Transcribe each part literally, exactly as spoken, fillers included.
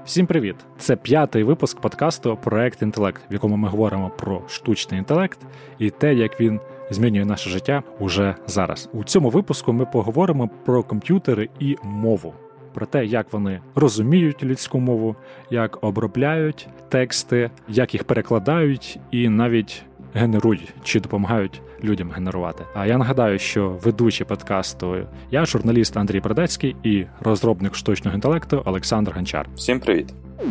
Всім привіт! Це п'ятий випуск подкасту «Проект Інтелект», в якому ми говоримо про штучний інтелект і те, як він змінює наше життя уже зараз. У цьому випуску ми поговоримо про комп'ютери і мову, про те, як вони розуміють людську мову, як обробляють тексти, як їх перекладають і навіть генерують чи допомагають людям генерувати. А я нагадаю, що ведучий подкасту я, журналіст Андрій Продецький і розробник штучного інтелекту Олександр Гончар. Всім привіт.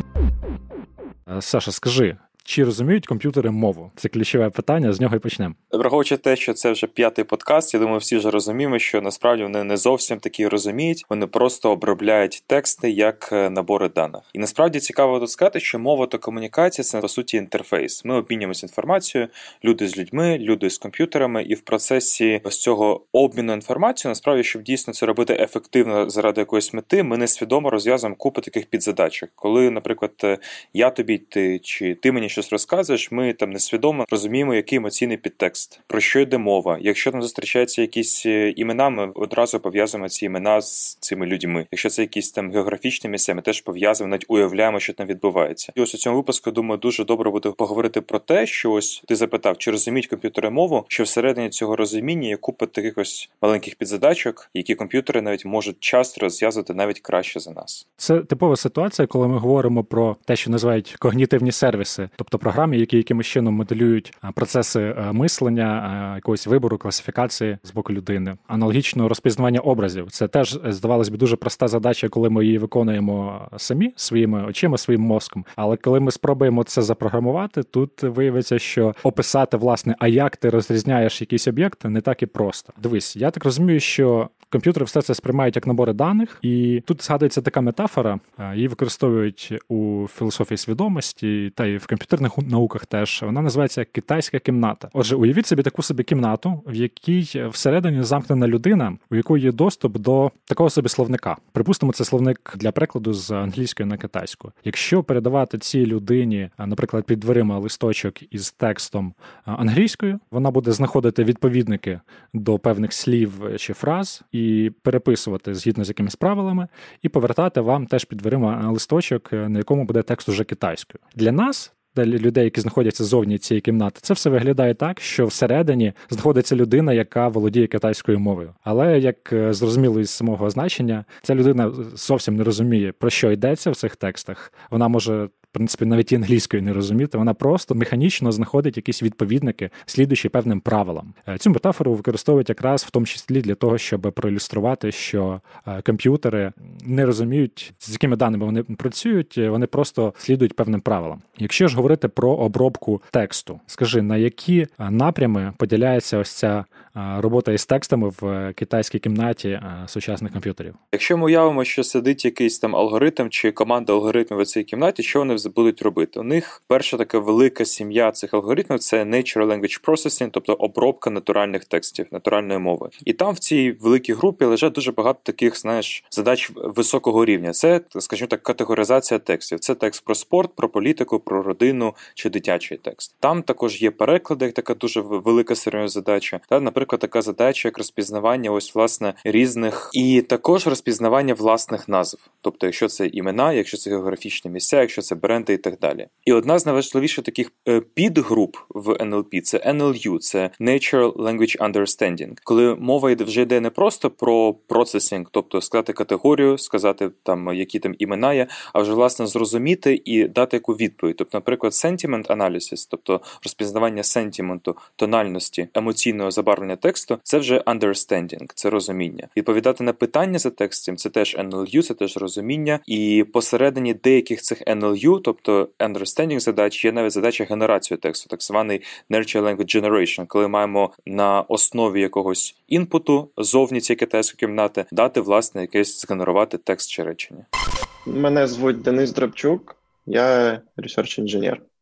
Саша, скажи, чи розуміють комп'ютери мову? Це ключове питання, з нього і почнемо. Враховуючи те, що це вже п'ятий подкаст, я думаю, всі вже розуміємо, що насправді вони не зовсім такі розуміють, вони просто обробляють тексти як набори даних. І насправді цікаво тут сказати, що мова та комунікація – це, по суті, інтерфейс. Ми обмінюємося інформацією, люди з людьми, люди з комп'ютерами, і в процесі ось цього обміну інформацією, насправді, щоб дійсно це робити ефективно заради якоїсь мети, ми несвідомо розв'язуємо купу таких підзадачок. Коли, наприклад, я тобі, ти, чи ти мені щось розказуєш, ми там несвідомо розуміємо, який емоційний підтекст, про що йде мова. Якщо там зустрічаються якісь імена, ми одразу пов'язуємо ці імена з цими людьми. Якщо це якісь там географічні місця, ми теж пов'язуємо, навіть уявляємо, що там відбувається. І ось у цьому випуску, думаю, дуже добре буде поговорити про те, що ось ти запитав, чи розуміють комп'ютери мову, що всередині цього розуміння є купа таких ось маленьких підзадачок, які комп'ютери навіть можуть часто розв'язувати навіть краще за нас. Це типова ситуація, коли ми говоримо про те, що називають когнітивні сервіси, тобто програми, які якимось чином моделюють процеси мислення, якогось вибору, класифікації з боку людини. Аналогічно розпізнавання образів. Це теж, здавалось би, дуже проста задача, коли ми її виконуємо самі, своїми очима, своїм мозком. Але коли ми спробуємо це запрограмувати, тут виявиться, що описати, власне, а як ти розрізняєш якийсь об'єкт, не так і просто. Дивись, я так розумію, що комп'ютери все це сприймають як набори даних, і тут згадується така метафора, її використовують у філософії свідомості та й в комп'ютерних науках теж. Вона називається китайська кімната. Отже, уявіть собі таку собі кімнату, в якій всередині замкнена людина, у якої є доступ до такого собі словника. Припустимо, це словник для перекладу з англійської на китайську. Якщо передавати цій людині, наприклад, під дверима листочок із текстом англійською, вона буде знаходити відповідники до певних слів чи фраз і переписувати згідно з якимись правилами, і повертати вам теж під дверима листочок, на якому буде текст уже китайською. Для нас, для людей, які знаходяться ззовні цієї кімнати, це все виглядає так, що всередині знаходиться людина, яка володіє китайською мовою. Але, як зрозуміло із самого значення, ця людина зовсім не розуміє, про що йдеться в цих текстах. Вона може, в принципі, навіть і англійською не розуміти, вона просто механічно знаходить якісь відповідники, слідуючи певним правилам. Цю метафору використовують якраз в тому числі для того, щоб проілюструвати, що комп'ютери не розуміють, з якими даними вони працюють, вони просто слідують певним правилам. Якщо ж говорити про обробку тексту, скажи, на які напрями поділяється ось ця робота із текстами в китайській кімнаті сучасних комп'ютерів? Якщо ми уявимо, що сидить якийсь там алгоритм чи команда алгоритмів у цій кімнаті, що вони будуть робити? У них перша така велика сім'я цих алгоритмів – це Natural Language Processing, тобто обробка натуральних текстів, натуральної мови. І там в цій великій групі лежать дуже багато таких, знаєш, задач високого рівня. Це, скажімо так, категоризація текстів. Це текст про спорт, про політику, про родину чи дитячий текст. Там також є переклади, як така дуже велика серйозна задача. Та, наприклад, така задача, як розпізнавання ось, власне, різних, і також розпізнавання власних назв. Тобто, якщо це імена, якщо це географічні місця, якщо це бренди і так далі. І одна з найважливіших таких підгруп в ен ел пі – це ен ел ю, це Natural Language Understanding. Коли мова вже йде не просто про процесінг, тобто сказати категорію, сказати там, які там імена є, а вже, власне, зрозуміти і дати яку відповідь. Тобто, наприклад, sentiment analysis, тобто розпізнавання сентименту, тональності, емоційного забарвлення тексту, це вже understanding, це розуміння. Відповідати на питання за текстом, це теж ен ел ю, це теж розуміння. І посередині деяких цих ен ел ю, тобто understanding задач, є навіть задача генерації тексту, так званий Natural Language Generation, коли маємо на основі якогось інпуту зовні цієї китайської кімнати дати, власне, якесь згенерувати текст чи речення. Мене звуть Денис Драбчук, я research інженер.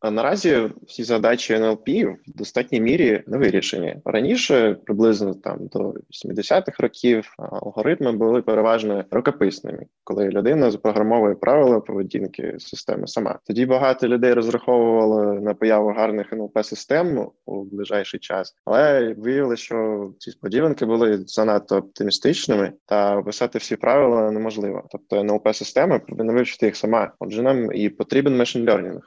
А наразі всі задачі ен ел пі в достатній мірі не вирішені. Раніше, приблизно там до вісімдесятих років, алгоритми були переважно рукописними, коли людина запрограмовує правила поведінки системи сама. Тоді багато людей розраховували на появу гарних ен ел пі-систем у ближайший час, але виявилося, що ці сподіванки були занадто оптимістичними, та описати всі правила неможливо. Тобто ен ел пі-система повинна вивчити їх сама. Отже, нам і потрібен машин лернінг.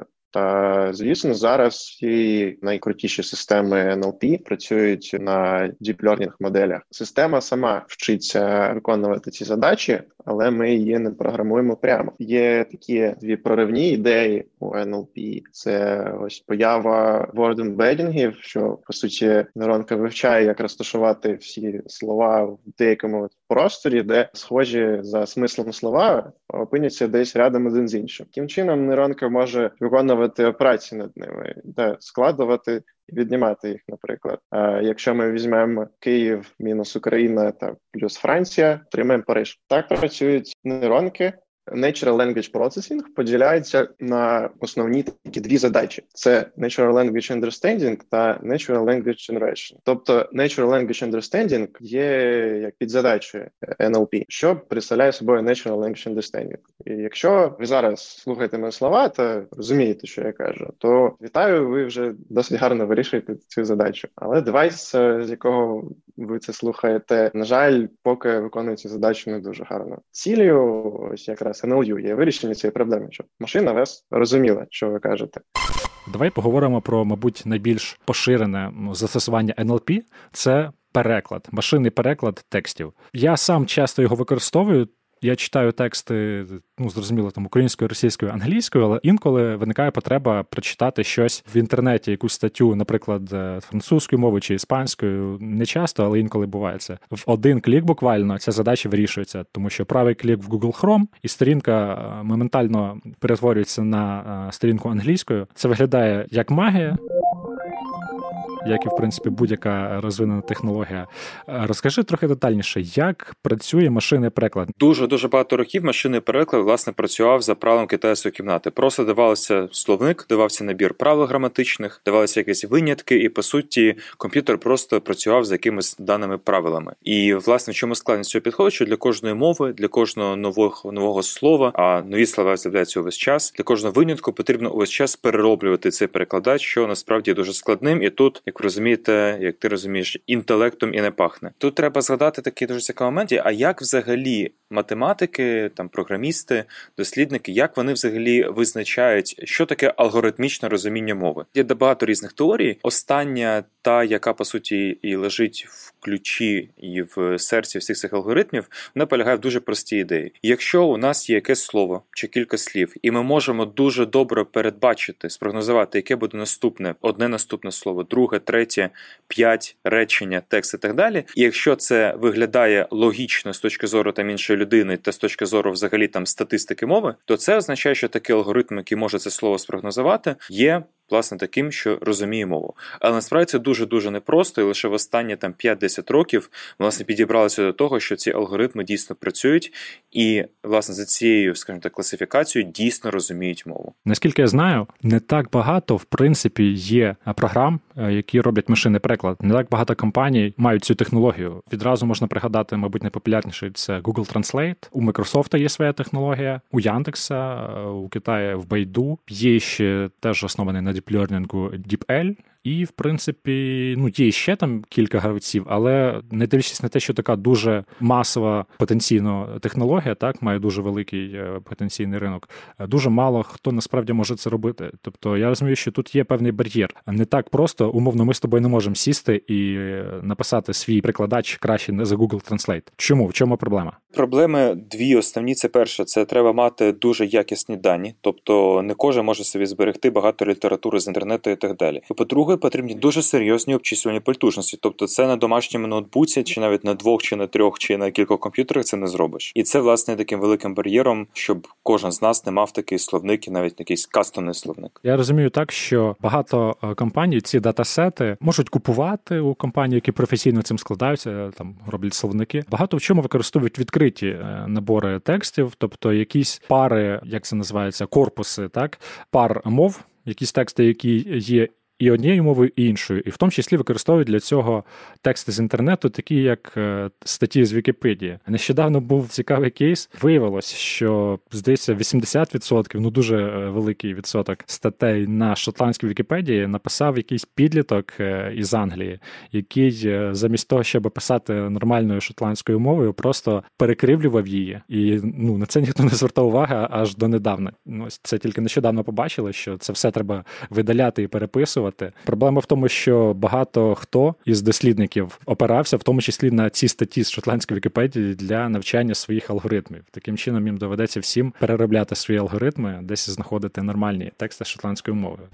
Та, звісно, зараз всі найкрутіші системи ен ел пі працюють на deep learning моделях. Система сама вчиться виконувати ці задачі, але ми її не програмуємо прямо. Є такі дві проривні ідеї у ен ел пі. Це ось поява word embeddingів, що, по суті, нейронка вивчає, як розташувати всі слова в деякому просторі, де схожі за смислом слова опиняться десь рядом один з іншим. Таким чином, нейронка може виконувати операції над ними, де складувати і віднімати їх, наприклад. А якщо ми візьмемо Київ мінус Україна та плюс Франція, отримаємо Париж. Так працюють нейронки. Natural Language Processing поділяється на основні такі дві задачі. Це Natural Language Understanding та Natural Language Generation. Тобто Natural Language Understanding є як підзадачею ен ел пі, що представляє собою Natural Language Understanding. І якщо ви зараз слухаєте мої слова та розумієте, що я кажу, то вітаю, ви вже досить гарно вирішуєте цю задачу. Але девайс, з якого ви це слухаєте, на жаль, поки виконує цю задачу не дуже гарно. Цілею ось якраз ен ел ю є вирішення цієї проблеми, щоб машина вас розуміла, що ви кажете. Давай поговоримо про, мабуть, найбільш поширене застосування ен ел пі – це переклад, машинний переклад текстів. Я сам часто його використовую. Я читаю тексти, ну, зрозуміло, там українською, російською, англійською, але інколи виникає потреба прочитати щось в інтернеті, якусь статтю, наприклад, французькою мовою чи іспанською. Не часто, але інколи буває це. В один клік буквально ця задача вирішується, тому що правий клік в Google Chrome, і сторінка моментально перетворюється на сторінку англійською. Це виглядає як магія, як і, в принципі, будь-яка розвинена технологія. Розкажи трохи детальніше, як працює машинний переклад? Дуже-дуже багато років машинний переклад, власне, працював за правилом китайської кімнати. Просто давався словник, давався набір правил граматичних, давалися якісь винятки, і, по суті, комп'ютер просто працював за якимись даними правилами. І, власне, в чому складність цього підходу, що для кожної мови, для кожного нового, нового слова, а нові слова з'являються увесь час, для кожного винятку потрібно увесь час перероблювати цей перекладач, що насправді є дуже складним, і тут, як ви розумієте, як ти розумієш, інтелектом і не пахне. Тут треба згадати такий дуже цікавий момент, а як взагалі математики, там, програмісти, дослідники, як вони взагалі визначають, що таке алгоритмічне розуміння мови. Є багато різних теорій. Остання, та, яка, по суті, і лежить в ключі і в серці всіх цих алгоритмів, вона полягає в дуже простій ідеї. Якщо у нас є якесь слово чи кілька слів, і ми можемо дуже добре передбачити, спрогнозувати, яке буде наступне, одне наступне слово, друге, третє, п'ять речення, текст і так далі, і якщо це виглядає логічно з точки зору там іншої людини та з точки зору взагалі там статистики мови, то це означає, що такий алгоритм, який може це слово спрогнозувати, є власне таким, що розуміє мову. Але насправді це дуже-дуже непросто, і лише в останні там п'ять-десять років власне підібралися до того, що ці алгоритми дійсно працюють і, власне, за цією, скажімо так, класифікацією дійсно розуміють мову. Наскільки я знаю, не так багато, в принципі, є програм, які роблять машинний переклад. Не так багато компаній мають цю технологію. Відразу можна пригадати, мабуть, найпопулярніший – це Google Translate. У Microsoft є своя технологія, у Яндекса, у Китаї в Baidu. Є ще теж оснований на діп-лернінгу DeepL. І, в принципі, ну, є ще там кілька гравців, але не дивлячись на те, що така дуже масова потенційно технологія, так, має дуже великий потенційний ринок, дуже мало хто насправді може це робити. Тобто я розумію, що тут є певний бар'єр. Не так просто, умовно, ми з тобою не можемо сісти і написати свій перекладач краще не за Google Translate. Чому? В чому проблема? Проблеми дві основні. Це перше, це треба мати дуже якісні дані, тобто не кожен може собі зберегти багато літератури з інтернету і так далі. І по-друге, потрібні дуже серйозні обчислювальні потужності, тобто це на домашньому ноутбуці, чи навіть на двох, чи на трьох, чи на кількох комп'ютерах це не зробиш. І це, власне, таким великим бар'єром, щоб кожен з нас не мав такий словник і навіть якийсь кастомний словник. Я розумію так, що багато компаній ці датасети можуть купувати у компаній, які професійно цим складаються, там роблять словники. Багато в чому використовують відкриті набори текстів, тобто якісь пари, як це називається, корпуси, так, пар мов, якісь тексти, які є і однією мовою, і іншою. І в тому числі використовують для цього тексти з інтернету, такі як статті з Вікіпедії. Нещодавно був цікавий кейс. Виявилось, що, здається, вісімдесят відсотків, ну дуже великий відсоток статей на шотландській Вікіпедії написав якийсь підліток із Англії, який замість того, щоб писати нормальною шотландською мовою, просто перекривлював її. І ну, на це ніхто не звертав уваги аж донедавна. Ось це тільки нещодавно побачили, що це все треба видаляти і переписувати. Проблема в тому, що багато хто із дослідників опирався, в тому числі на ці статті з шотландської Вікіпедії для навчання своїх алгоритмів. Таким чином їм доведеться всім переробляти свої алгоритми, десь знаходити нормальні тексти шотландською мовою.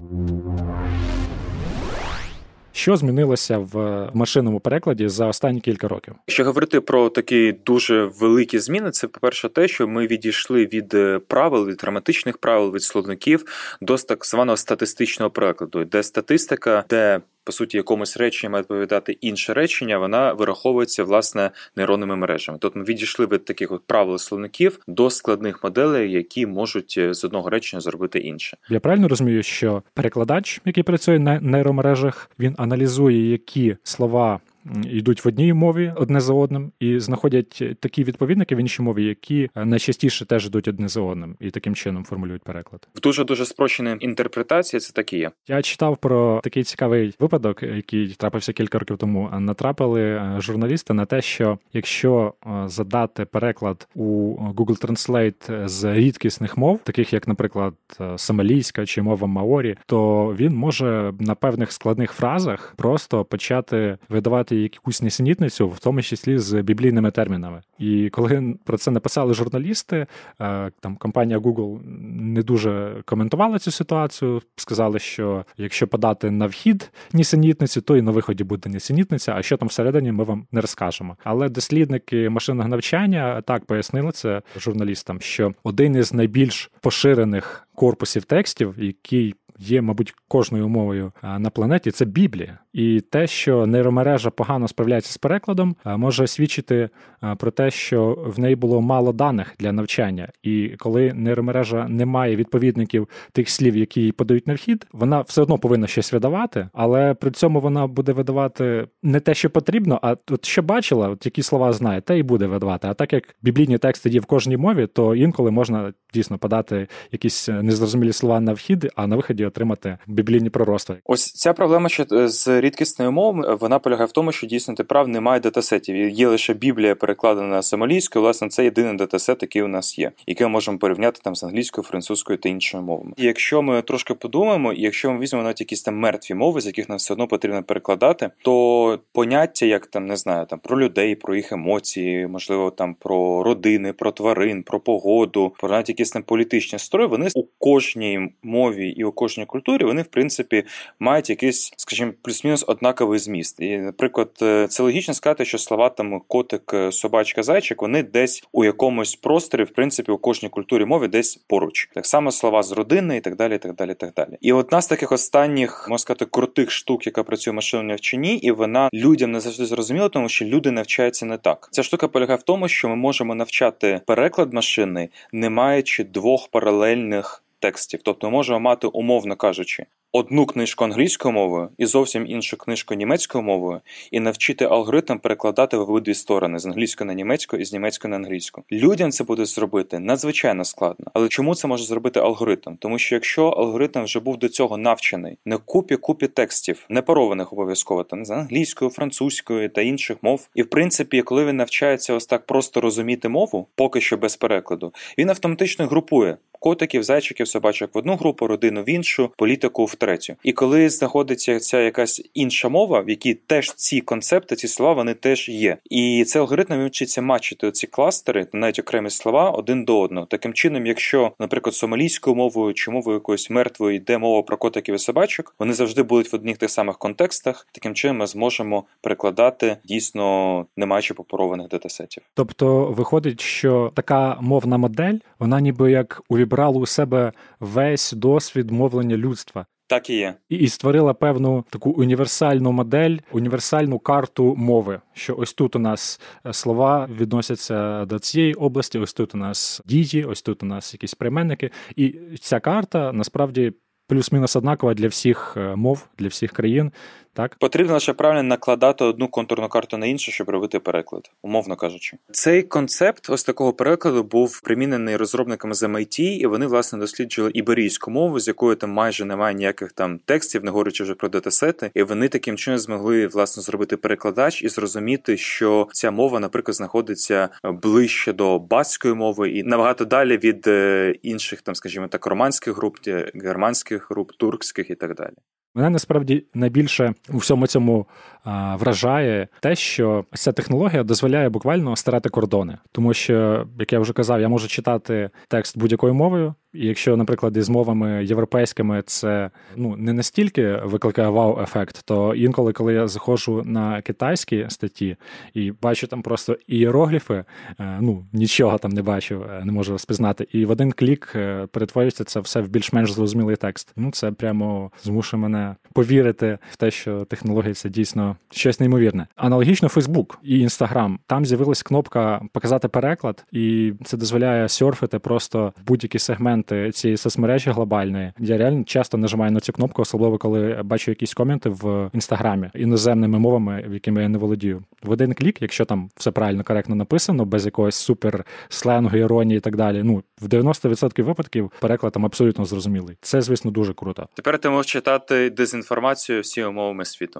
Що змінилося в машинному перекладі за останні кілька років? Якщо говорити про такі дуже великі зміни, це, по-перше, те, що ми відійшли від правил, від граматичних правил, від словників до так званого статистичного перекладу, де статистика, де по суті, якомусь реченню має відповідати інше речення, вона вираховується, власне, нейронними мережами. Тобто ми відійшли від таких от правил словників до складних моделей, які можуть з одного речення зробити інше. Я правильно розумію, що перекладач, який працює на нейромережах, він аналізує, які слова йдуть в одній мові одне за одним, і знаходять такі відповідники в іншій мові, які найчастіше теж йдуть одне за одним, і таким чином формулюють переклад. В дуже-дуже спрощеній інтерпретації це так і є. Я читав про такий цікавий випадок, який трапився кілька років тому. Натрапили журналісти на те, що якщо задати переклад у Google Translate з рідкісних мов, таких як, наприклад, сомалійська чи мова маорі, то він може на певних складних фразах просто почати видавати якусь несенітницю, в тому числі з біблійними термінами. І коли про це написали журналісти, там компанія Google не дуже коментувала цю ситуацію, сказали, що якщо подати на вхід несенітницю, то і на виході буде несенітниця, а що там всередині, ми вам не розкажемо. Але дослідники машинного навчання так пояснили це журналістам, що один із найбільш поширених корпусів текстів, який є, мабуть, кожною мовою на планеті, це Біблія. І те, що нейромережа погано справляється з перекладом, може свідчити про те, що в неї було мало даних для навчання. І коли нейромережа не має відповідників тих слів, які їй подають на вхід, вона все одно повинна щось видавати, але при цьому вона буде видавати не те, що потрібно, а от що бачила, от які слова знає, те і буде видавати. А так як біблійні тексти є в кожній мові, то інколи можна дійсно подати якісь незрозумілі слова на вхід, а на виході отримати біблійні пророцтва. Ось ця проблема ще з рідкісною мовою, вона полягає в тому, що дійсно ти прав, немає датасетів. Є лише Біблія перекладена на сомалійську, власне, це єдиний датасет, який у нас є, який ми можемо порівняти там з англійською, французькою та іншими мовами. І якщо ми трошки подумаємо, і якщо ми візьмемо навіть якісь там мертві мови, з яких нам все одно потрібно перекладати, то поняття, як там, не знаю, там про людей, про їх емоції, можливо, там про родини, про тварин, про погоду, про навіть якісь там політичні строї, вони у кожній мові і у кожній культурі, вони, в принципі, мають якийсь, скажімо, плюс-мінус однаковий зміст. І, наприклад, це логічно сказати, що слова там котик, собачка, зайчик, вони десь у якомусь просторі, в принципі, у кожній культурі мови десь поруч. Так само слова з родини і так далі, і так далі, і так далі. І одна з таких останніх, можна сказати, крутих штук, яка працює в машинному навчанні, і вона людям не завжди зрозуміла, тому що люди навчаються не так. Ця штука полягає в тому, що ми можемо навчати переклад машини, не маючи двох паралельних текстів. Тобто ми можемо мати, умовно кажучи, одну книжку англійською мовою і зовсім іншу книжку німецькою мовою, і навчити алгоритм перекладати в обидві сторони, з англійської на німецьку і з німецької на англійську. Людям це буде зробити надзвичайно складно. Але чому це може зробити алгоритм? Тому що якщо алгоритм вже був до цього навчений не купі-купі текстів, не парованих обов'язково, там, з англійською, французькою та інших мов, і в принципі, коли він навчається ось так просто розуміти мову, поки що без перекладу, він автоматично групує котиків, зайчиків, собачок в одну групу, родину в іншу, політику в третю. І коли знаходиться ця якась інша мова, в якій теж ці концепти, ці слова, вони теж є. І цей алгоритм вчиться матчити ці кластери, навіть окремі слова, один до одного. Таким чином, якщо, наприклад, сомалійською мовою чи мовою якоюсь мертвою йде мова про котиків і собачок, вони завжди будуть в одних тих самих контекстах. Таким чином ми зможемо перекладати, дійсно, не маючи попарованих датасетів. Тобто виходить, що така мовна модель, вона ніби як увібрала у себе весь досвід мовлення людства. Так і є. І, і створила певну таку універсальну модель, універсальну карту мови, що ось тут у нас слова відносяться до цієї області, ось тут у нас дії, ось тут у нас якісь прийменники. І ця карта, насправді, плюс-мінус однакова для всіх мов, для всіх країн. Так? Потрібно лише правильно накладати одну контурну карту на іншу, щоб робити переклад, умовно кажучи. Цей концепт ось такого перекладу був примінений розробниками з ем ай ті, і вони, власне, досліджували іберійську мову, з якою там майже немає ніяких там текстів, не говорячи вже про датасети, і вони таким чином змогли, власне, зробити перекладач і зрозуміти, що ця мова, наприклад, знаходиться ближче до баскської мови і набагато далі від інших, там, скажімо так, романських груп, германських груп, туркських і так далі. Мене насправді найбільше у всьому цьому а, вражає те, що ця технологія дозволяє буквально стирати кордони. Тому що, як я вже казав, я можу читати текст будь-якою мовою, і якщо, наприклад, із мовами європейськими це ну, не настільки викликає вау-ефект, то інколи, коли я заходжу на китайські статті і бачу там просто ієрогліфи, ну, нічого там не бачу, не можу розпізнати, і в один клік перетворюється це все в більш-менш зрозумілий текст. Ну, це прямо змушує мене повірити в те, що технологія – це дійсно щось неймовірне. Аналогічно Facebook і Instagram. Там з'явилась кнопка «Показати переклад», і це дозволяє серфити просто в будь-які сегменти цієї соцмережі глобальної. Я реально часто нажимаю на цю кнопку, особливо коли бачу якісь коменти в Інстаграмі іноземними мовами, якими я не володію. В один клік, якщо там все правильно, коректно написано, без якогось супер сленгу, іронії і так далі, ну, в дев'яносто відсотків випадків переклад там абсолютно зрозумілий. Це, звісно, дуже круто. Тепер ти можеш читати дезінформацію всіма мовами світу.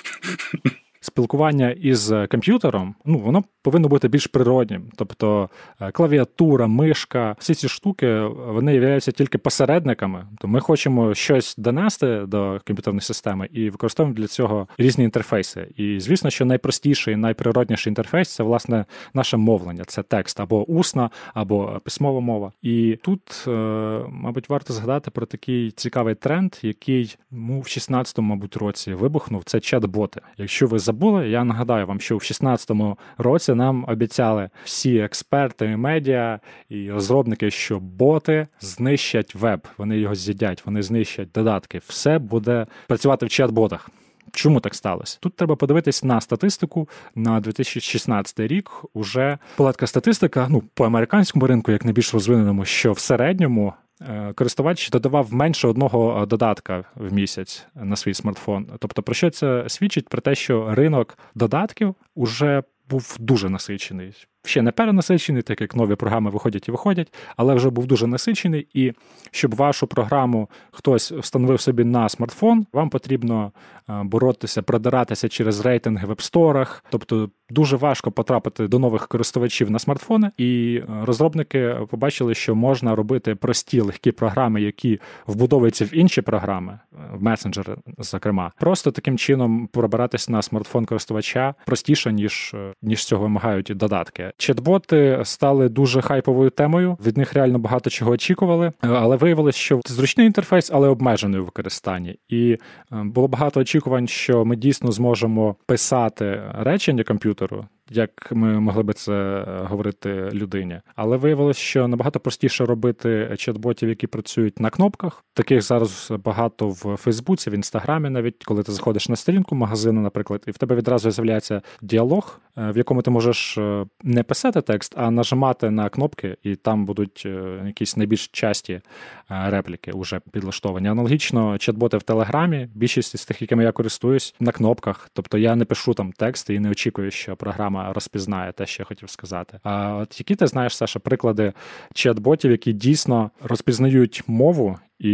Спілкування із комп'ютером, ну, воно повинно бути більш природнім. Тобто клавіатура, мишка, всі ці штуки, вони являються тільки посередниками. То ми хочемо щось донести до комп'ютерної системи і використовуємо для цього різні інтерфейси. І, звісно, що найпростіший, найприродніший інтерфейс – це, власне, наше мовлення. Це текст або усна, або письмова мова. І тут, мабуть, варто згадати про такий цікавий тренд, який ну, в шістнадцятому, мабуть, році вибухнув. Це чат-боти. Якщо ви забули, я нагадаю вам, що в шістнадцятому році нам обіцяли всі експерти, і медіа і розробники, що боти знищать веб, вони його з'їдять, вони знищать додатки. Все буде працювати в чат-ботах. Чому так сталося? Тут треба подивитись на статистику на дві тисячі шістнадцятий рік. Уже була така статистика, ну, по американському ринку, як найбільш розвиненому, що в середньому користувач додавав менше одного додатка в місяць на свій смартфон. Тобто, про що це свідчить? Про те, що ринок додатків уже був дуже насичений. Ще не перенасичений, так як нові програми виходять і виходять, але вже був дуже насичений, і щоб вашу програму хтось встановив собі на смартфон, вам потрібно боротися, продиратися через рейтинги в веб-сторах, тобто дуже важко потрапити до нових користувачів на смартфони, і розробники побачили, що можна робити прості, легкі програми, які вбудовуються в інші програми, в месенджери, зокрема. Просто таким чином пробиратися на смартфон користувача простіше, ніж, ніж цього вимагають додатки. Чат-боти стали дуже хайповою темою, від них реально багато чого очікували, але виявилось, що зручний інтерфейс, але обмежений у використанні. І було багато очікувань, що ми дійсно зможемо писати речення комп'ютеру, як ми могли би це говорити людині. Але виявилось, що набагато простіше робити чат-ботів, які працюють на кнопках. Таких зараз багато в Фейсбуці, в Інстаграмі навіть, коли ти заходиш на сторінку магазину, наприклад, і в тебе відразу з'являється діалог, в якому ти можеш не писати текст, а нажимати на кнопки, і там будуть якісь найбільш часті репліки вже підлаштовані. Аналогічно чат-боти в Телеграмі, більшість з тих, якими я користуюсь, на кнопках. Тобто я не пишу там тексти і не очікую, що програма розпізнає те, що я хотів сказати. А от які ти знаєш, Саша, приклади чат-ботів, які дійсно розпізнають мову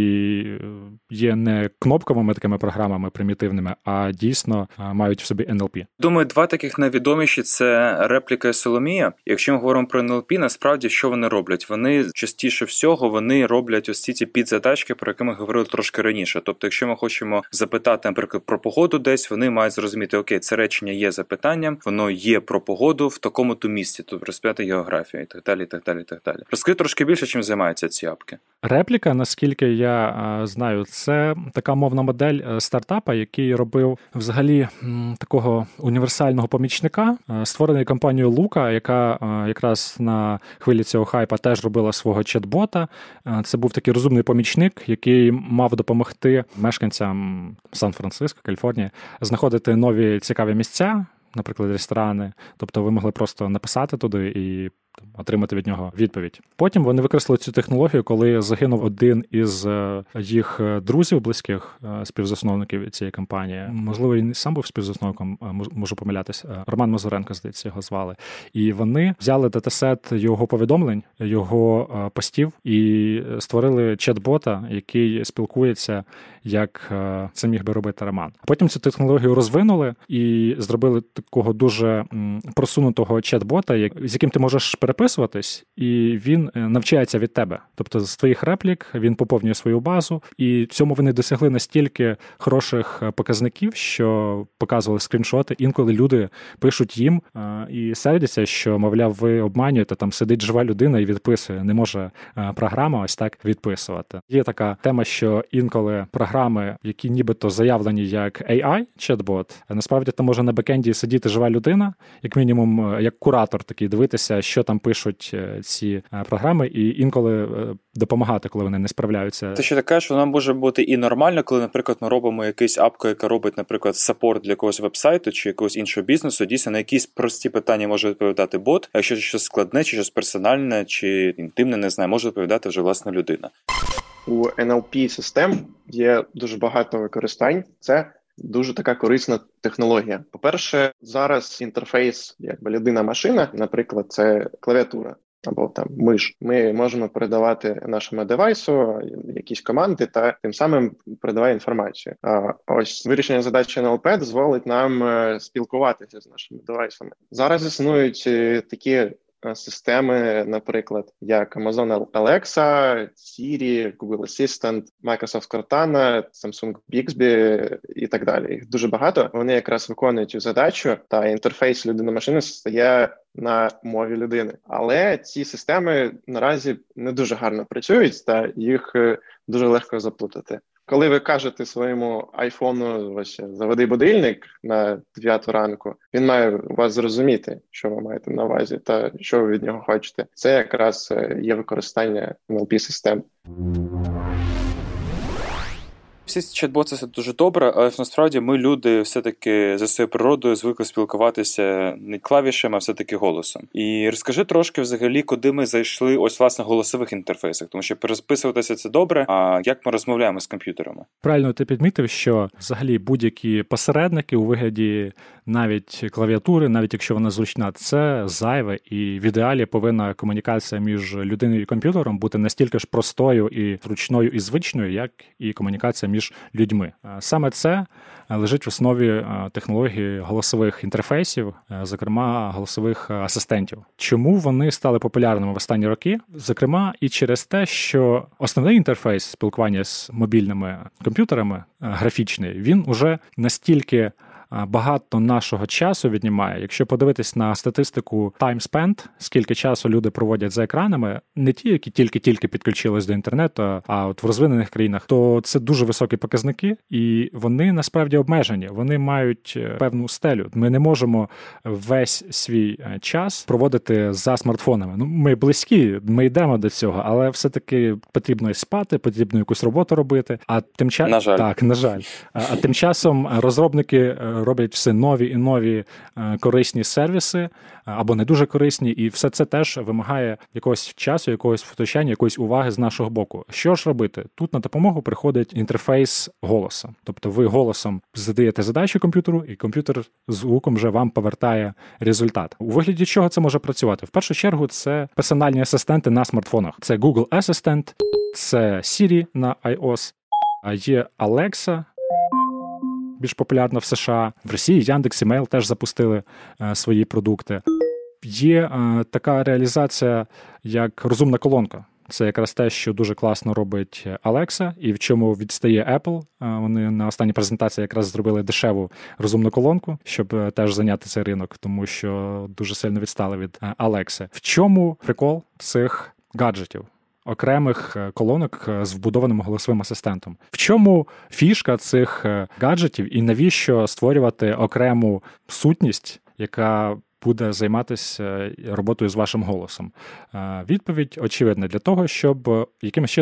і є не кнопковими такими програмами примітивними, а дійсно мають в собі ен ел пі? Думаю, два таких найвідоміші – це репліка і Соломія. Якщо ми говоримо про ен ел пі, насправді, що вони роблять? Вони частіше всього, вони роблять ось ці підзадачки, про які ми говорили трошки раніше. Тобто, якщо ми хочемо запитати, наприклад, про погоду десь, вони мають зрозуміти, окей, це речення є запитанням, воно є про погоду в такому-то місці, тобто розповідати географію і так далі, і так далі, і так далі. Розкажи трошки більше, чим займаються ці апки. Репліка, наскільки я знаю, це така мовна модель стартапа, який робив взагалі такого універсального помічника, створений компанією Лука, яка якраз на хвилі цього хайпа теж робила свого чат-бота. Це був такий розумний помічник, який мав допомогти мешканцям Сан-Франциско, Каліфорнії, знаходити нові цікаві місця, наприклад, ресторани. Тобто ви могли просто написати туди і отримати від нього відповідь. Потім вони використали цю технологію, коли загинув один із їх друзів близьких, співзасновників цієї компанії. Можливо, він сам був співзасновником, можу помилятися. Роман Мазуренко, здається, його звали. І вони взяли датасет його повідомлень, його постів і створили чат-бота, який спілкується, як це міг би робити Роман. Потім цю технологію розвинули і зробили такого дуже просунутого чат-бота, з яким ти можеш переписуватись, і він навчається від тебе. Тобто з твоїх реплік він поповнює свою базу, і в цьому вони досягли настільки хороших показників, що показували скріншоти. Інколи люди пишуть їм і сердяться, що, мовляв, ви обманюєте, там сидить жива людина і відписує. Не може програма ось так відписувати. Є така тема, що інколи програми, які нібито заявлені як ей ай, чат-бот, насправді там може на бекенді сидіти жива людина, як мінімум, як куратор такий, дивитися, що там пишуть ці програми, і інколи допомагати, коли вони не справляються. Те, що ти кажеш, воно може бути і нормально, коли, наприклад, ми робимо якусь апку, яка робить, наприклад, саппорт для якогось вебсайту чи якогось іншого бізнесу, дійсно на якісь прості питання може відповідати бот, а якщо щось складне, чи щось персональне, чи інтимне, не знаю, може відповідати вже власна людина. У ен ел пі-систем є дуже багато використань. Це дуже така корисна технологія. По-перше, зараз інтерфейс, якби людина-машина, наприклад, це клавіатура або там миш. Ми можемо передавати нашому девайсу якісь команди та тим самим передаває інформацію. А ось вирішення задачі ен ел пі дозволить нам спілкуватися з нашими девайсами. Зараз існують такі системи, наприклад, як Amazon Alexa, Siri, Google Assistant, Microsoft Cortana, Samsung Bixby і так далі. Їх дуже багато. Вони якраз виконують цю задачу, та інтерфейс людини-машини стає на мові людини. Але ці системи наразі не дуже гарно працюють, та їх дуже легко заплутати. Коли ви кажете своєму айфону, ось, заведи будильник на дев'яту ранку, він має вас зрозуміти, що ви маєте на увазі та що ви від нього хочете. Це якраз є використання ен ел пі-систем. Всі ці чат-боти – це дуже добре, але насправді ми, люди, все-таки за своєю природою звикли спілкуватися не клавішами, а все-таки голосом. І розкажи трошки взагалі, куди ми зайшли ось, власне, в голосових інтерфейсах, тому що переписуватися – це добре, а як ми розмовляємо з комп'ютерами? Правильно ти підмітив, що взагалі будь-які посередники у вигляді навіть клавіатури, навіть якщо вона зручна, це зайве, і в ідеалі повинна комунікація між людиною і комп'ютером бути настільки ж простою і зручною і звичною, як і комунікація між людьми. Саме це лежить в основі технології голосових інтерфейсів, зокрема голосових асистентів. Чому вони стали популярними в останні роки? Зокрема, і через те, що основний інтерфейс спілкування з мобільними комп'ютерами, графічний, він уже настільки багато нашого часу віднімає. Якщо подивитись на статистику time spent, скільки часу люди проводять за екранами, не ті, які тільки-тільки підключились до інтернету, а от в розвинених країнах, то це дуже високі показники, і вони насправді обмежені. Вони мають певну стелю. Ми не можемо весь свій час проводити за смартфонами. Ну, ми близькі, ми йдемо до цього, але все-таки потрібно і спати, потрібно якусь роботу робити. А тим часом... На жаль. Так, на жаль. А, а тим часом розробники роблять все нові і нові корисні сервіси, або не дуже корисні, і все це теж вимагає якогось часу, якогось втручання, якоїсь уваги з нашого боку. Що ж робити? Тут на допомогу приходить інтерфейс голоса. Тобто ви голосом задаєте задачу комп'ютеру, і комп'ютер звуком вже вам повертає результат. У вигляді чого це може працювати? В першу чергу це персональні асистенти на смартфонах. Це Google Assistant, це Siri на iOS, є Alexa, більш популярна в США. В Росії Яндекс.Email теж запустили е, свої продукти. Є е, така реалізація, як розумна колонка. Це якраз те, що дуже класно робить Alexa, і в чому відстає Apple. Вони на останній презентації якраз зробили дешеву розумну колонку, щоб теж зайняти цей ринок, тому що дуже сильно відстали від Alexa. В чому прикол цих гаджетів? Окремих колонок з вбудованим голосовим асистентом. В чому фішка цих гаджетів і навіщо створювати окрему сутність, яка буде займатися роботою з вашим голосом? Відповідь очевидна. Для того, щоб якимось чином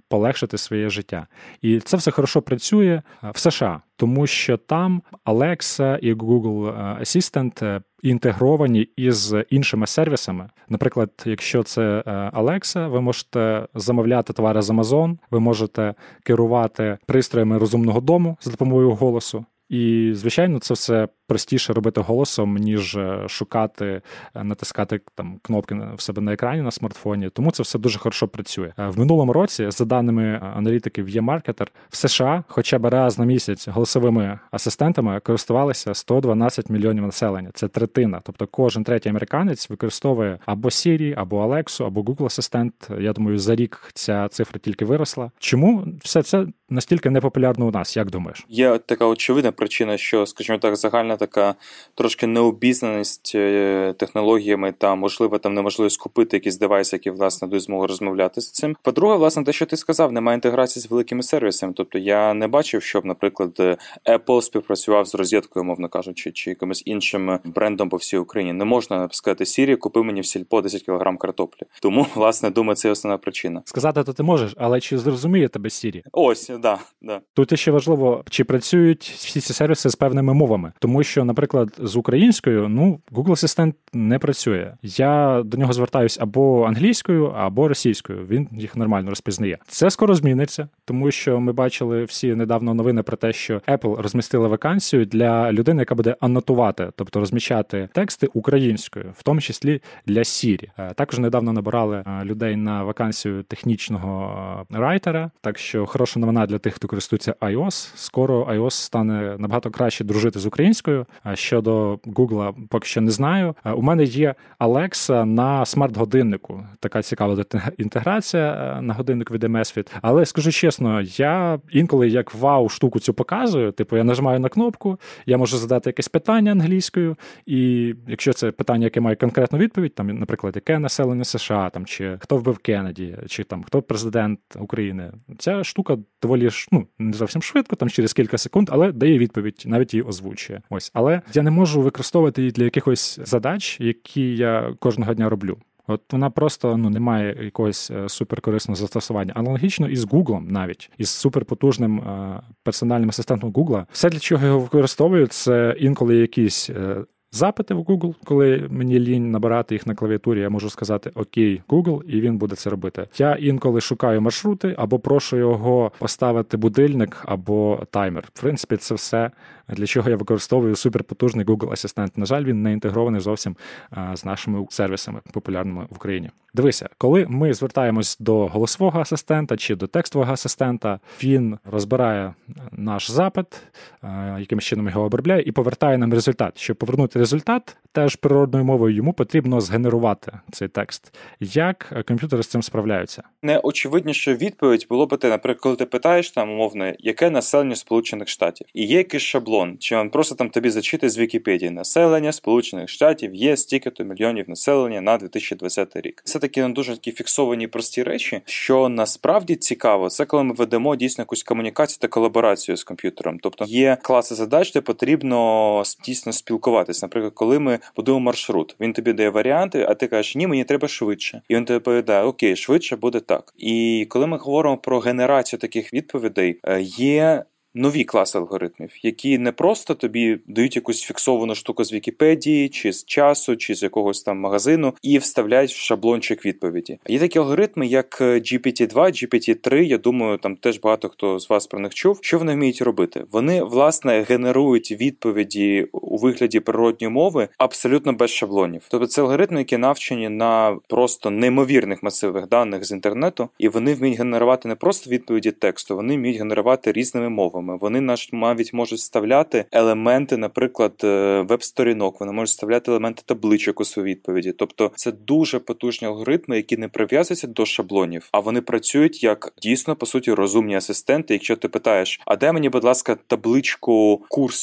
полегшити своє життя. І це все хорошо працює в США, тому що там Alexa і Google Assistant інтегровані із іншими сервісами. Наприклад, якщо це Alexa, ви можете замовляти товари з Amazon, ви можете керувати пристроями розумного дому з допомогою голосу. І, звичайно, це все простіше робити голосом, ніж шукати, натискати там кнопки в себе на екрані на смартфоні. Тому це все дуже хорошо працює. В минулому році, за даними аналітиків eMarketer, в США хоча б раз на місяць голосовими асистентами користувалися сто дванадцять мільйонів населення. Це третина. Тобто кожен третій американець використовує або Siri, або Alexa, або Google Асистент. Я думаю, за рік ця цифра тільки виросла. Чому все це настільки непопулярно у нас, як думаєш? Є така очевидна причина, що, скажімо так, загальна така трошки необізнаність технологіями та, можливо, там неможливість купити якісь девайси, які, власне, дають змогу розмовляти з цим. По-друге, власне, те, що ти сказав, немає інтеграції з великими сервісами. Тобто я не бачив, щоб, наприклад, Apple співпрацював з розеткою, мовно кажучи, чи якимось іншим брендом по всій Україні. Не можна сказати Siri, купи мені в сільпо десять кілограм картоплі. Тому, власне, думаю, це основна причина. Сказати то ти можеш, але чи зрозуміє тебе Siri? Ось, да, да. Тут ще важливо, чи працюють всі ці сервіси з певними мовами. Тому що, наприклад, з українською, ну, Google Assistant не працює. Я до нього звертаюсь або англійською, або російською. Він їх нормально розпізнає. Це скоро зміниться, тому що ми бачили всі недавно новини про те, що Apple розмістила вакансію для людини, яка буде анотувати, тобто розміщати тексти українською, в тому числі для Siri. Також недавно набирали людей на вакансію технічного райтера, так що хороша новина для тих, хто користується iOS. Скоро iOS стане набагато краще дружити з українською. Щодо Google поки що не знаю. У мене є Alexa на смарт-годиннику. Така цікава інтеграція на годинник від Amazfit. Але скажу чесно, я інколи як вау-штуку цю показую. Типу, я нажимаю на кнопку, я можу задати якесь питання англійською, і якщо це питання, яке має конкретну відповідь, там, наприклад, яке населення США, там, чи хто вбив Кеннеді, чи там хто президент України, ця штука доволі, ну, не зовсім швидко, там через кілька секунд, але дає відповідь, навіть її озвучує. Ось, але я не можу використовувати її для якихось задач, які я кожного дня роблю. От вона просто, ну, не має якогось суперкорисного застосування. Аналогічно і з Google навіть, із суперпотужним е, персональним асистентом Google. Все, для чого я його використовую, це інколи якісь е, запити в Google, коли мені лінь набирати їх на клавіатурі, я можу сказати «Окей, Google», і він буде це робити. Я інколи шукаю маршрути, або прошу його поставити будильник, або таймер. В принципі, це все, для чого я використовую суперпотужний Google Асистент. На жаль, він не інтегрований зовсім з нашими сервісами, популярними в Україні. Дивися, коли ми звертаємось до голосового асистента чи до текстового асистента, він розбирає наш запит, якимось чином його обробляє і повертає нам результат. Щоб повернути результат, теж природною мовою йому потрібно згенерувати цей текст. Як комп'ютери з цим справляються? Найочевидніша відповідь було б те, наприклад, коли ти питаєш там, умовно, яке населення Сполучених Штатів? І є якийсь шаблон, чи він просто там тобі зачитує з Вікіпедії. Населення Сполучених Штатів є стільки-то мільйонів населення на дві тисячі двадцятий рік. Це такі ну, дуже такі фіксовані прості речі, що насправді цікаво, це коли ми ведемо дійсно якусь комунікацію та колаборацію з комп'ютером. Тобто є класи задач, де потрібно дійсно спілкуватися. Наприклад, коли ми будуємо маршрут, він тобі дає варіанти, а ти кажеш, ні, мені треба швидше. І він тобі відповідає, окей, швидше буде так. І коли ми говоримо про генерацію таких відповідей, є нові класи алгоритмів, які не просто тобі дають якусь фіксовану штуку з Вікіпедії, чи з часу, чи з якогось там магазину, і вставляють в шаблончик відповіді. А є такі алгоритми, як джі пі ті два, джі пі ті три, я думаю, там теж багато хто з вас про них чув. Що вони вміють робити? Вони, власне, генерують відповіді у вигляді природньої мови абсолютно без шаблонів. Тобто це алгоритми, які навчені на просто неймовірних масивах даних з інтернету, і вони вміють генерувати не просто відповіді тексту, вони вміють генерувати різними мовами. Вони навіть можуть вставляти елементи, наприклад, веб-сторінок, вони можуть вставляти елементи табличок у свої відповіді. Тобто це дуже потужні алгоритми, які не прив'язуються до шаблонів, а вони працюють як дійсно, по суті, розумні асистенти. Якщо ти питаєш, а дай мені, будь ласка, табличку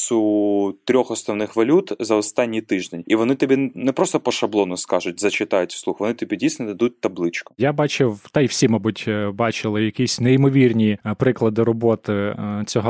курсу трьох основних валют за останній тиждень. І вони тобі не просто по шаблону скажуть, зачитають вслух, вони тобі дійсно дадуть табличку. Я бачив, та й всі, мабуть, бачили якісь неймовірні приклади роботи цього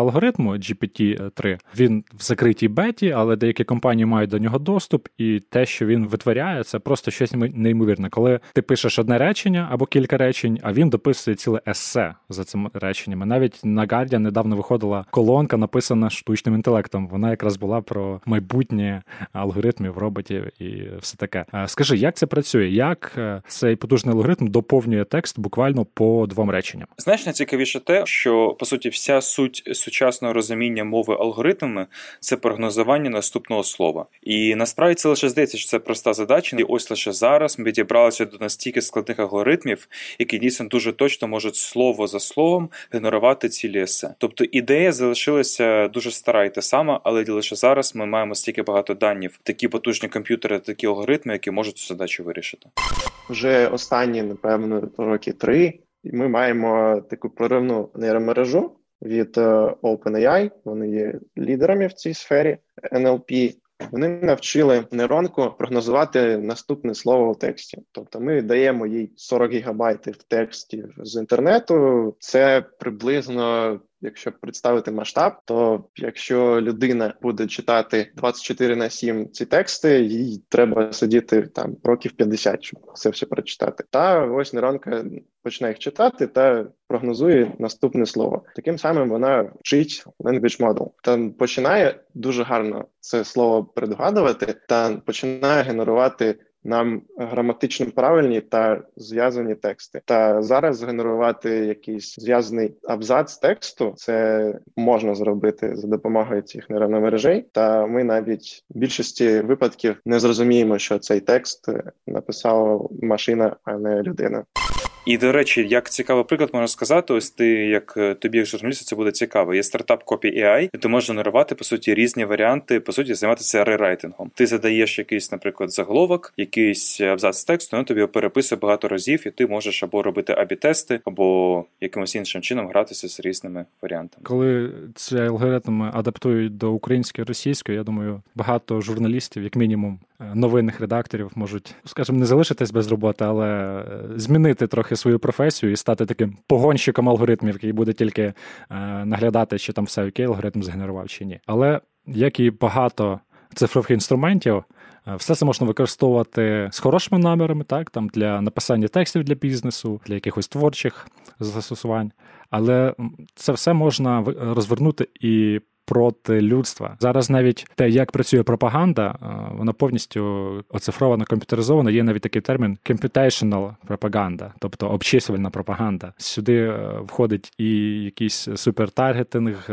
алгоритму джі пі ті три, він в закритій беті, але деякі компанії мають до нього доступ, і те, що він витворяє, це просто щось неймовірне. Коли ти пишеш одне речення або кілька речень, а він дописує ціле есе за цими реченнями. Навіть на Guardian недавно виходила колонка, написана штучним інтелектом. Вона якраз була про майбутнє алгоритмів, роботів і все таке. Скажи, як це працює? Як цей потужний алгоритм доповнює текст буквально по двом реченням? Знаєш, найцікавіше те, що, по суті, вся суть сучасного розуміння мови алгоритмами – це прогнозування наступного слова. І насправді це лише здається, що це проста задача. І ось лише зараз ми відібралися до настільки складних алгоритмів, які дійсно дуже точно можуть слово за словом генерувати цілі есе. Тобто ідея залишилася дуже стара і те сама, але лише зараз ми маємо стільки багато даних, такі потужні комп'ютери, такі алгоритми, які можуть цю задачу вирішити. Вже останні, напевно, роки три ми маємо таку проривну нейромережу від OpenAI, вони є лідерами в цій сфері ен ел пі. Вони навчили нейронку прогнозувати наступне слово в тексті. Тобто ми даємо їй сорок гігабайтів текстів з інтернету. Це приблизно, якщо представити масштаб, то якщо людина буде читати двадцять чотири на сім ці тексти, їй треба сидіти там років п'ятдесят, щоб це все прочитати. Та ось нейронка почне їх читати та прогнозує наступне слово. Таким самим вона вчить language model. Та починає дуже гарно це слово предугадувати та починає генерувати нам граматично правильні та зв'язані тексти. Та зараз генерувати якийсь зв'язаний абзац тексту, це можна зробити за допомогою цих нейромережей. Та ми навіть в більшості випадків не зрозуміємо, що цей текст написала машина, а не людина. І, до речі, як цікавий приклад можна сказати, ось ти, як тобі, як журналісту, це буде цікаво. Є стартап Copy.ей, і ти можеш генерувати, по суті, різні варіанти, по суті, займатися рерайтингом. Ти задаєш якийсь, наприклад, заголовок, якийсь абзац тексту, він тобі його переписує багато разів, і ти можеш або робити ей бі-тести, або якимось іншим чином гратися з різними варіантами. Коли ці алгоритми адаптують до української, російської, я думаю, багато журналістів, як мінімум, новинних редакторів можуть, скажімо, не залишитись без роботи, але змінити трохи свою професію і стати таким погонщиком алгоритмів, який буде тільки е, наглядати, чи там все окей, алгоритм згенерував чи ні. Але, як і багато цифрових інструментів, все це можна використовувати з хорошими намірами, так, там для написання текстів для бізнесу, для якихось творчих застосувань, але це все можна розвернути і проти людства. Зараз навіть те, як працює пропаганда, вона повністю оцифрована, комп'ютеризована. Є навіть такий термін computational пропаганда, тобто обчислювальна пропаганда. Сюди входить і якийсь супертаргетинг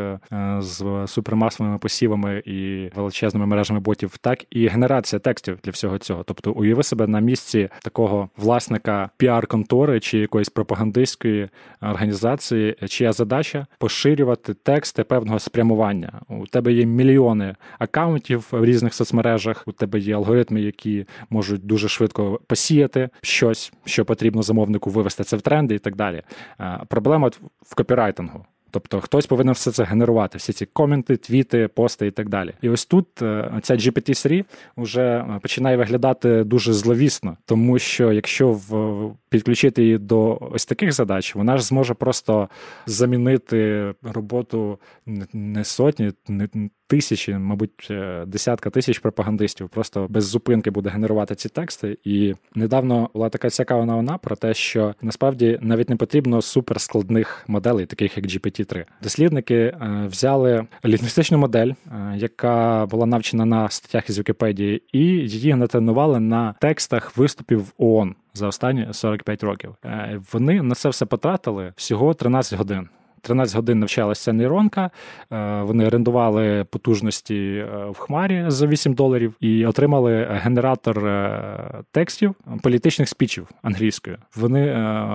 з супермасовими посівами і величезними мережами ботів, так і генерація текстів для всього цього. Тобто уяви себе на місці такого власника піар-контори чи якоїсь пропагандистської організації, чия задача поширювати тексти певного спрямування. У тебе є мільйони акаунтів в різних соцмережах, у тебе є алгоритми, які можуть дуже швидко посіяти щось, що потрібно замовнику вивести це в тренди і так далі. Проблема в копірайтингу. Тобто хтось повинен все це генерувати, всі ці коменти, твіти, пости і так далі. І ось тут ця джі пі ті три вже починає виглядати дуже зловісно, тому що якщо в, підключити її до ось таких задач, вона ж зможе просто замінити роботу не сотні, не тисячі, мабуть, десятка тисяч пропагандистів. Просто без зупинки буде генерувати ці тексти. І недавно була така цікава новина про те, що насправді навіть не потрібно суперскладних моделей, таких як джі пі ті три. Дослідники взяли лінгвістичну модель, яка була навчена на статтях із Вікіпедії, і її натренували на текстах виступів ООН за останні сорок п'ять років. Вони на це все потратили всього тринадцять годин. тринадцять годин навчалася нейронка, вони орендували потужності в Хмарі за вісім доларів і отримали генератор текстів політичних спічів англійською. Вони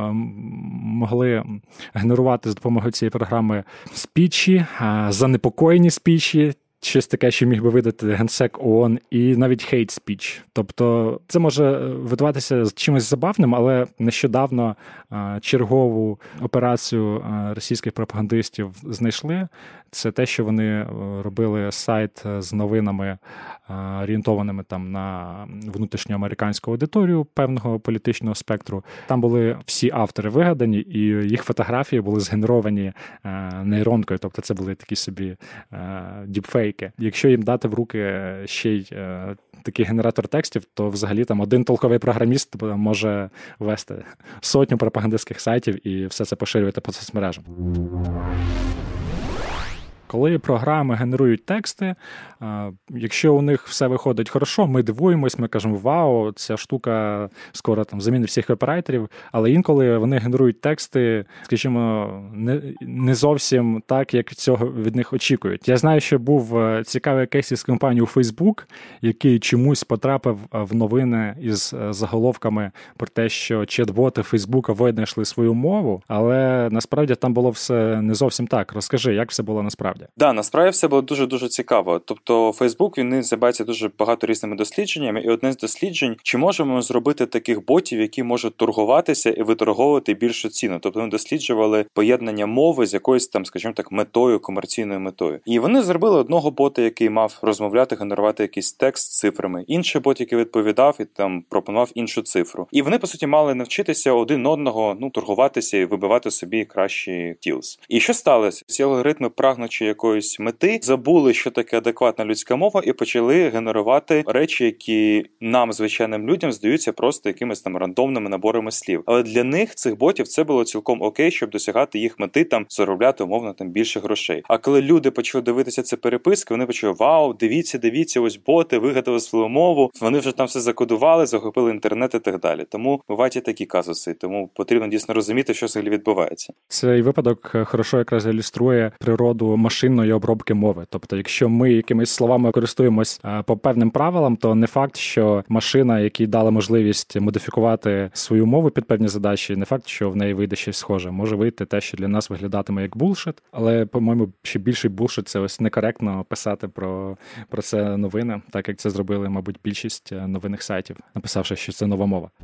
могли генерувати з допомогою цієї програми спічі, занепокоєні спічі, щось таке, що міг би видати Генсек ООН, і навіть hate speech. Тобто це може видаватися чимось забавним, але нещодавно чергову операцію російських пропагандистів знайшли. Це те, що вони робили сайт з новинами, орієнтованими там на внутрішньоамериканську аудиторію певного політичного спектру. Там були всі автори вигадані, і їх фотографії були згенеровані нейронкою, тобто це були такі собі діпфейки. Якщо їм дати в руки ще й такий генератор текстів, то взагалі там один толковий програміст може вести сотню пропагандистських сайтів і все це поширювати по соцмережам. Коли програми генерують тексти, якщо у них все виходить хорошо, ми дивуємось, ми кажемо, вау, ця штука скоро там замінить всіх копірайтерів, але інколи вони генерують тексти, скажімо, не, не зовсім так, як цього від них очікують. Я знаю, що був цікавий кейс із компанією Facebook, який чомусь потрапив в новини із заголовками про те, що чат-боти Фейсбука винайшли свою мову, але насправді там було все не зовсім так. Розкажи, як все було насправді? Так, да, насправді все було дуже-дуже цікаво. Тобто Facebook, він займається дуже багато різними дослідженнями, і одне з досліджень, чи можемо ми зробити таких ботів, які можуть торгуватися і виторговувати більшу ціну. Тобто вони досліджували поєднання мови з якоюсь там, скажімо так, метою, комерційною метою. І вони зробили одного бота, який мав розмовляти, генерувати якийсь текст з цифрами, інший бот, який відповідав і там пропонував іншу цифру. І вони, по суті, мали навчитися один одного, ну, торгуватися і вибивати собі кращі deals. І що сталося? Ці алгоритми, прагнучи якоїсь мети, забули, що таке адекватна людська мова, і почали генерувати речі, які нам, звичайним людям, здаються просто якимись там рандомними наборами слів. Але для них, цих ботів, це було цілком окей, щоб досягати їх мети, там, заробляти, умовно, там, більше грошей. А коли люди почали дивитися ці переписки, вони почали, вау, дивіться, дивіться, ось боти, вигадали свою мову, вони вже там все закодували, захопили інтернет і так далі. Тому бувають і такі казуси, тому потрібно дійсно розуміти, що взагалі відбувається. Цей випадок хорошо якраз ілюструє природу машинної обробки мови. Тобто, якщо ми якимись словами користуємось по певним правилам, то не факт, що машина, якій дала можливість модифікувати свою мову під певні задачі, не факт, що в неї вийде щось схоже. Може вийти те, що для нас виглядатиме як булшит, але, по-моєму, ще більший булшит – це ось некоректно писати про, про це новини, так як це зробили, мабуть, більшість новинних сайтів, написавши, що це нова мова.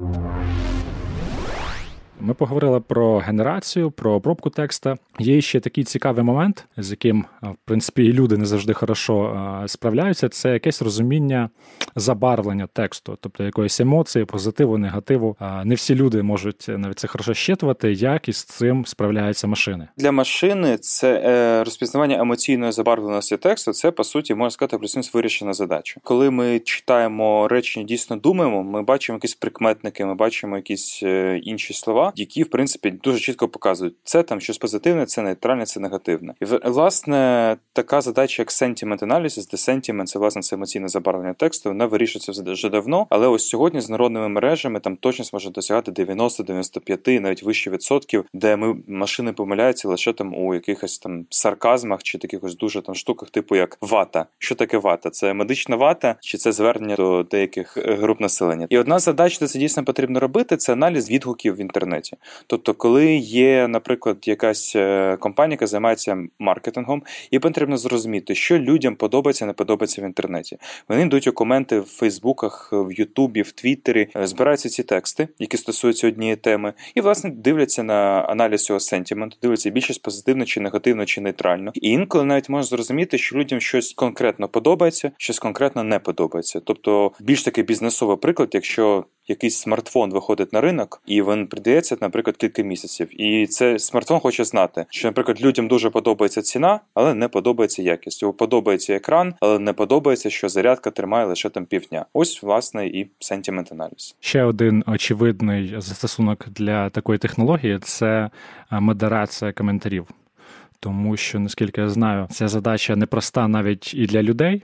Ми поговорили про генерацію, про обробку текста. Є ще такий цікавий момент, з яким, в принципі, і люди не завжди хорошо справляються, це якесь розуміння забарвлення тексту, тобто якоїсь емоції, позитиву, негативу. Не всі люди можуть навіть це хорошо щитувати, як із цим справляються машини. Для машини це розпізнавання емоційної забарвленості тексту, це, по суті, можна сказати, плюс-мінус вирішена задача. Коли ми читаємо речення, дійсно думаємо, ми бачимо якісь прикметники, ми бачимо якісь інші слова, які, в принципі, дуже чітко показують, це там щось позитивне, це нейтральне, це негативне. І, власне, така задача, як sentiment analysis, де sentiment, це, власне, це емоційне забарвлення тексту, вона вирішується вже давно, але ось сьогодні з нейронними мережами там точність може досягати дев'яносто - дев'яносто п'ять, навіть вище відсотків, де ми, машини помиляються лише там у якихось там сарказмах чи таких ось дуже там штуках, типу як вата. Що таке вата? Це медична вата, чи це звернення до деяких груп населення? І одна з задач, де це дійсно потрібно робити, це аналіз відгуків в інтернеті. Тобто, коли є, наприклад, якась компанія, яка займається маркетингом, і потрібно зрозуміти, що людям подобається, не подобається в інтернеті. Вони йдуть у коменти в Фейсбуках, в Ютубі, в Твіттері, збираються ці тексти, які стосуються однієї теми, і, власне, дивляться на аналіз цього сентименту, дивляться більше позитивно, чи негативно, чи нейтрально. І інколи навіть можна зрозуміти, що людям щось конкретно подобається, щось конкретно не подобається. Тобто, більш такий бізнесовий приклад, якщо якийсь смартфон виходить на ринок, і він продається, наприклад, кілька місяців. І цей смартфон хоче знати, що, наприклад, людям дуже подобається ціна, але не подобається якість. Йому подобається екран, але не подобається, що зарядка тримає лише там півдня. Ось, власне, і sentiment-аналіз. Ще один очевидний застосунок для такої технології – це модерація коментарів. Тому що, наскільки я знаю, ця задача непроста навіть і для людей. Вона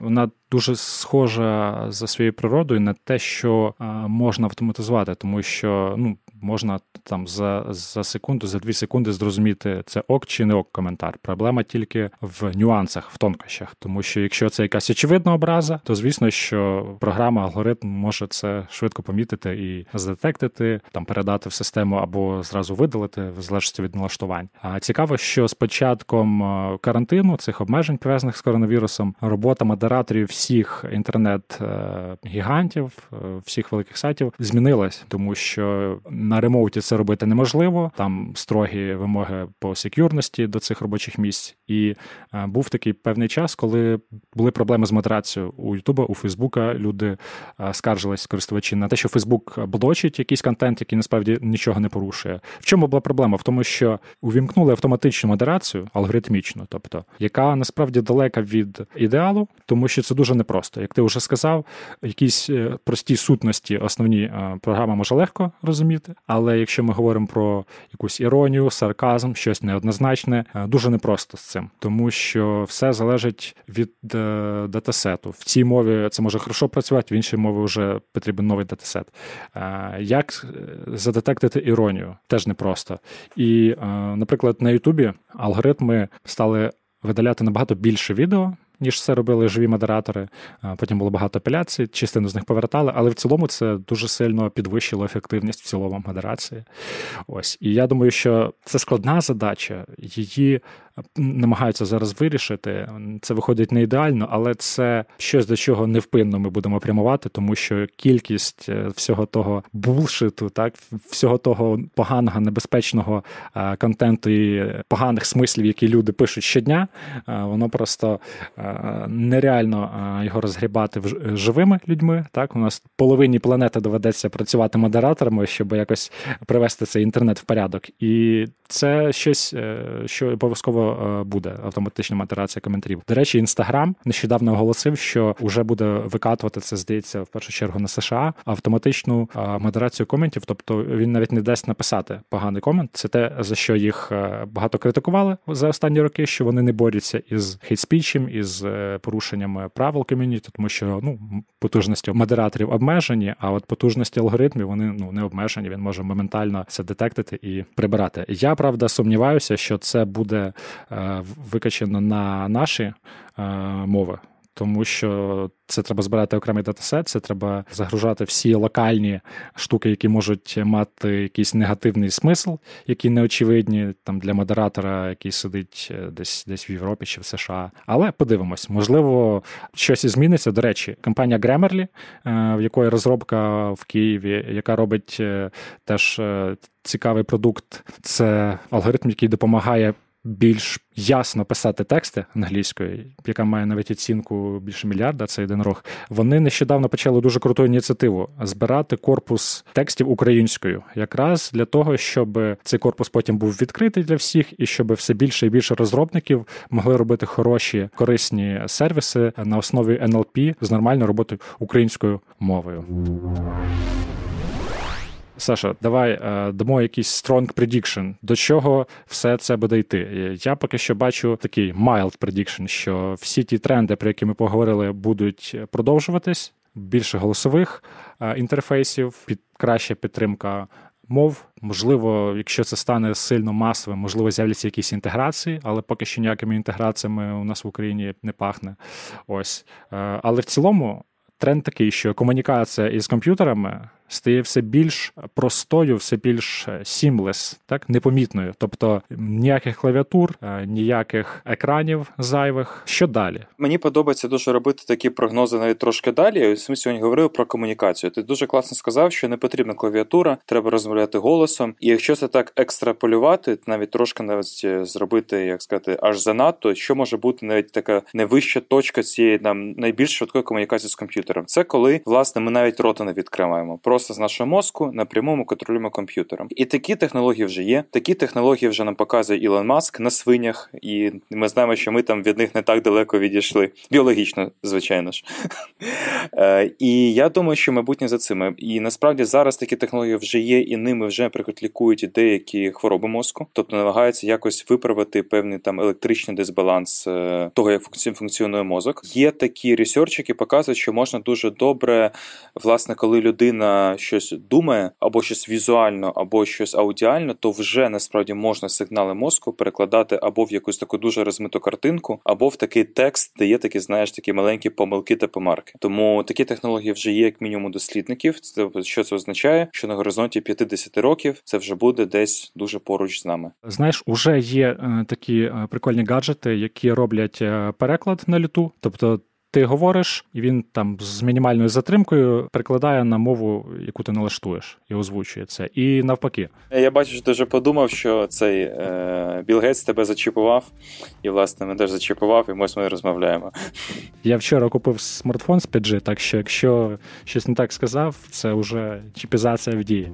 дуже схожа за своєю природою на те, що а, можна автоматизувати, тому що ну, можна там за, за секунду, за дві секунди зрозуміти, це ок чи не ок коментар. Проблема тільки в нюансах, в тонкощах. Тому що якщо це якась очевидна образа, то звісно, що програма, алгоритм може це швидко помітити і здетектити, там передати в систему або зразу видалити, в залежності від налаштувань. А цікаво, що з початком карантину, цих обмежень, пов'язаних з коронавірусом, робота модераторів всіх інтернет-гігантів, всіх великих сайтів змінилась, тому що на ремоуті це робити неможливо, там строгі вимоги по сек'юрності до цих робочих місць. І був такий певний час, коли були проблеми з модерацією у Ютуба, у Фейсбука. Люди скаржились, користувачі, на те, що Фейсбук блочить якийсь контент, який насправді нічого не порушує. В чому була проблема? В тому, що увімкнули автоматичну модерацію, алгоритмічну, тобто, яка насправді далека від ідеалу, тому що це дуже непросто. Як ти вже сказав, якісь прості сутності основні програма може легко розуміти, але якщо ми говоримо про якусь іронію, сарказм, щось неоднозначне, дуже непросто з цим, тому що все залежить від датасету. В цій мові це може хорошо працювати, в іншій мові вже потрібен новий датасет. Як задетектити іронію? Теж непросто. І, наприклад, на Ютубі алгоритми стали видаляти набагато більше відео, ніж це робили живі модератори. Потім було багато апеляцій, частину з них повертали, але в цілому це дуже сильно підвищило ефективність в цілому модерації. Ось. І я думаю, що це складна задача, її намагаються зараз вирішити. Це виходить не ідеально, але це щось, до чого невпинно ми будемо прямувати, тому що кількість всього того булшиту, так, всього того поганого, небезпечного контенту і поганих смислів, які люди пишуть щодня, воно просто нереально його розгрібати живими людьми. Так, у нас половині планети доведеться працювати модераторами, щоб якось привести цей інтернет в порядок. І це щось, що обов'язково буде, автоматична модерація коментарів. До речі, Інстаграм нещодавно оголосив, що вже буде викатувати, це, здається, в першу чергу на США, автоматичну модерацію коментів, тобто він навіть не дасть написати поганий комент. Це те, за що їх багато критикували за останні роки, що вони не борються із хейтспічем, із порушеннями правил ком'юніті, тому що ну, потужності модераторів обмежені, а от потужності алгоритмів, вони ну, не обмежені, він може моментально це детектити і прибирати. Я, правда, сумніваюся, що це буде е, викачено на наші е, мови, тому що це треба збирати окремий датасет, це треба загружати всі локальні штуки, які можуть мати якийсь негативний смисл, які неочевидні там, для модератора, який сидить десь, десь в Європі чи в США. Але подивимось, можливо, щось і зміниться. До речі, компанія Grammarly, в якої розробка в Києві, яка робить теж цікавий продукт, це алгоритм, який допомагає більш ясно писати тексти англійською, яка має навіть оцінку більше мільярда, це єдинорог. Вони нещодавно почали дуже круту ініціативу – збирати корпус текстів українською. Якраз для того, щоб цей корпус потім був відкритий для всіх і щоб все більше і більше розробників могли робити хороші, корисні сервіси на основі ен ел пі з нормальною роботою українською мовою. Саша, давай дамо якийсь strong prediction, до чого все це буде йти. Я поки що бачу такий mild prediction, що всі ті тренди, про які ми поговорили, будуть продовжуватись, більше голосових інтерфейсів, під, краща підтримка мов. Можливо, якщо це стане сильно масовим, можливо, з'являться якісь інтеграції, але поки що ніякими інтеграціями у нас в Україні не пахне. Ось. Але в цілому тренд такий, що комунікація із комп'ютерами стає все більш простою, все більш seamless, так, непомітною. Тобто ніяких клавіатур, ніяких екранів зайвих. Що далі? Мені подобається дуже робити такі прогнози навіть трошки далі. Ось ми сьогодні говорили про комунікацію. Ти дуже класно сказав, що не потрібна клавіатура, треба розмовляти голосом. І якщо це так екстраполювати, навіть трошки навіть зробити, як сказати, аж занадто, що може бути навіть така найвища точка цієї нам найбільш швидкої комунікації з комп'ютером? Це коли, власне, ми навіть рота не відкриваємо. просто з нашого мозку напряму ми контролюємо комп'ютером. І такі технології вже є. Такі технології вже нам показує Ілон Маск на свинях, і ми знаємо, що ми там від них не так далеко відійшли. Біологічно, звичайно ж. І я думаю, що майбутнє за цим. І насправді зараз такі технології вже є, і ними вже, наприклад, лікують деякі хвороби мозку. Тобто намагаються якось виправити певний там електричний дисбаланс того, як функціонує мозок. Є такі ресерчі, які показують, що можна дуже добре, власне, коли людина щось думає, або щось візуально, або щось аудіально, то вже насправді можна сигнали мозку перекладати або в якусь таку дуже розмиту картинку, або в такий текст, де є такі, знаєш, такі маленькі помилки та помарки. Тому такі технології вже є як мінімум дослідників. Що це означає? Що на горизонті п'ятдесят років це вже буде десь дуже поруч з нами. Знаєш, уже є е, такі е, прикольні гаджети, які роблять е, переклад на люту. Тобто ти говориш, і він там з мінімальною затримкою перекладає на мову, яку ти налаштуєш, і озвучує це. І навпаки. Я бачу, що ти вже подумав, що цей е, Білл Гейтс тебе зачіпував, і, власне, мене теж зачіпував, і ми з ми розмовляємо. Я вчора купив смартфон з п'ять джі, так що якщо щось не так сказав, це вже чіпізація в дії.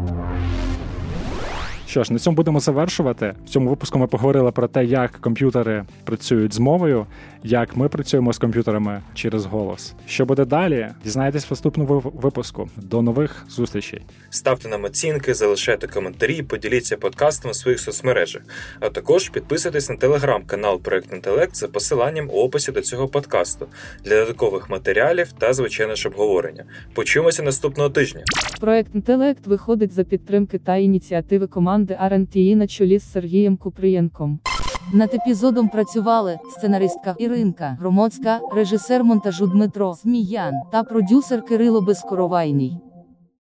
Що ж, на цьому будемо завершувати. В цьому випуску ми поговорили про те, як комп'ютери працюють з мовою, як ми працюємо з комп'ютерами через голос. Що буде далі? Дізнаєтесь в наступному випуску. До нових зустрічей. Ставте нам оцінки, залишайте коментарі, поділіться подкастом у своїх соцмережах. А також підписуйтесь на телеграм-канал «Проект Інтелект» за посиланням у описі до цього подкасту для додаткових матеріалів та, звичайно ж, обговорення. Почуємося наступного тижня. Проект «Інтелект» виходить за підтримки та ініціативи команди ар ен ті і на чолі з Сергієм Купрієнком. Над епізодом працювали сценаристка Іринка Громоцька, режисер монтажу Дмитро Зміян та продюсер Кирило Безкоровайний.